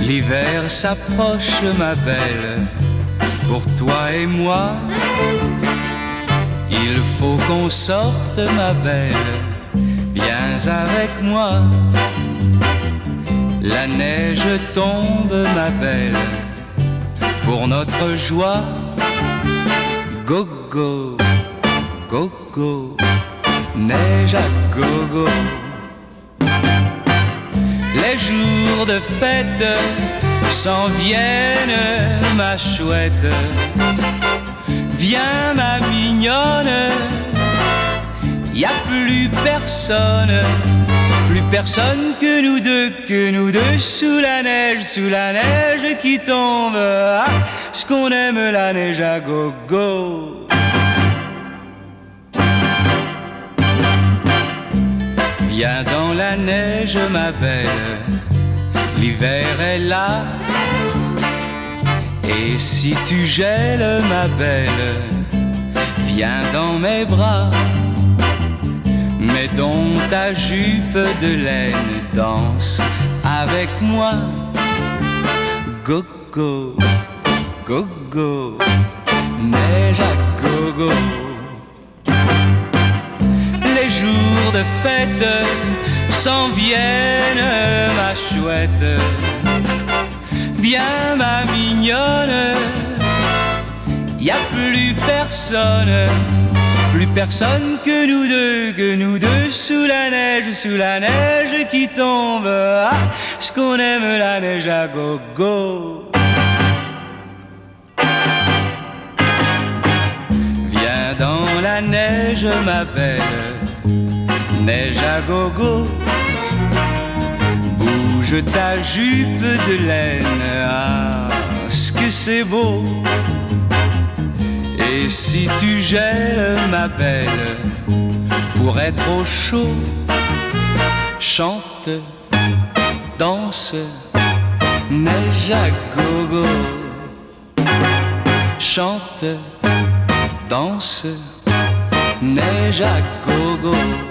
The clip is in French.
L'hiver s'approche, ma belle, pour toi et moi. Il faut qu'on sorte, ma belle, viens avec moi. La neige tombe, ma belle, pour notre joie. Go go, go go, neige à gogo. Les jours de fête s'en viennent, ma chouette. Viens, ma mignonne, y a plus personne que nous deux sous la neige qui tombe. Ah, ce qu'on aime la neige à gogo. Viens dans la neige, ma belle, l'hiver est là. Et si tu gèles, ma belle, viens dans mes bras. Mets donc ta jupe de laine, danse avec moi. Go go, go go, neige à gogo. Les jours de fête s'en viennent, ma chouette. Viens, ma mignonne, y a plus personne que nous deux sous la neige qui tombe. Ah, ce qu'on aime la neige à gogo. Viens dans la neige, ma belle, neige à gogo. Bouge ta jupe de laine, ah, ce que c'est beau. Et si tu gèles, ma belle, pour être au chaud, chante, danse, neige à gogo. Chante, danse, neige à gogo.